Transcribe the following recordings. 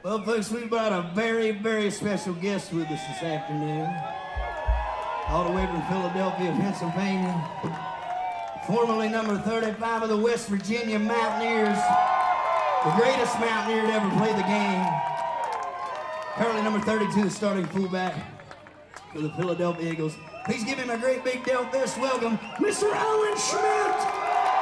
Well, folks, we've got a very, very special guest with us this afternoon. All the way from Philadelphia, Pennsylvania. Formerly number 35 of the West Virginia Mountaineers. The greatest Mountaineer to ever play the game. Currently number 32, starting fullback for the Philadelphia Eagles. Please give him a great big Del fist welcome, Mr. Owen Schmidt!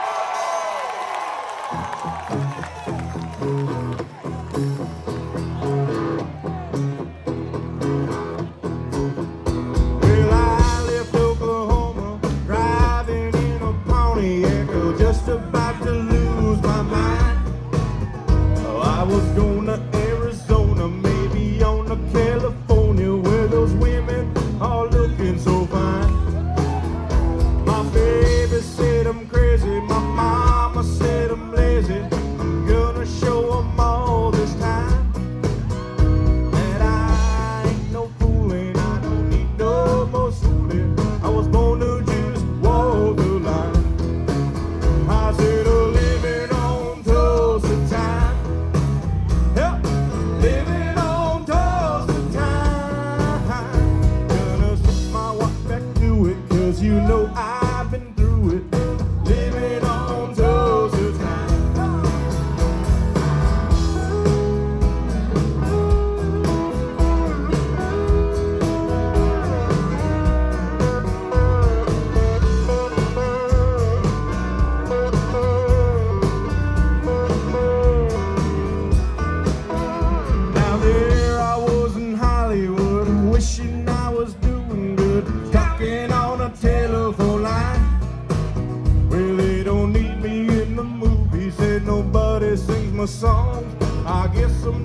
About to lose my mind. Oh, I was going to Arizona, maybe on to California, where those women are looking so fine. My baby said I'm crazy, my mama said I'm lazy. I'm gonna show them all this time that I ain't no fool and I don't need no more schooling. I was born to just walk the line. I said, living on toast of time. Yep, living on toast of time. Gonna slip my watch back to it, 'cause you know I've been through it. Living on toast of time. Now there I was in Hollywood, wishing I was doing good, talking on a telephone line. Well, they don't need me in the movies, and nobody sings my songs. I guess I'm